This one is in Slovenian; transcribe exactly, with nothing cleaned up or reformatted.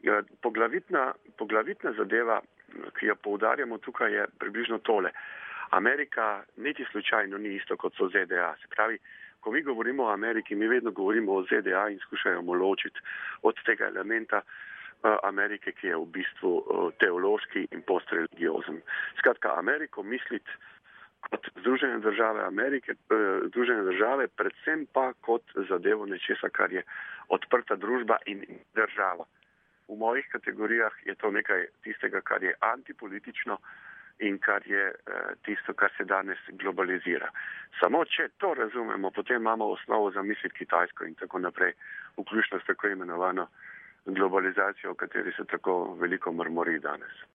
Poglavitna, poglavitna zadeva, ki jo poudarjamo tukaj, je približno tole. Amerika niti slučajno ni isto kot so Z D A. Se pravi, ko mi govorimo o Ameriki, mi vedno govorimo o Z D A in skušajmo ločiti od tega elementa Amerike, ki je v bistvu teološki in postreligiozen. Skratka, Ameriko misliti kot Združene države Amerike, Združene države, predvsem pa kot zadevo nečesa, kar je odprta družba in država. V mojih kategorijah je to nekaj tistega, kar je antipolitično in kar je tisto, kar se danes globalizira. Samo če to razumemo, potem imamo osnovo za misliti Kitajsko in tako naprej, vključno s tako imenovano globalizacijo, o kateri se tako veliko mrmori danes.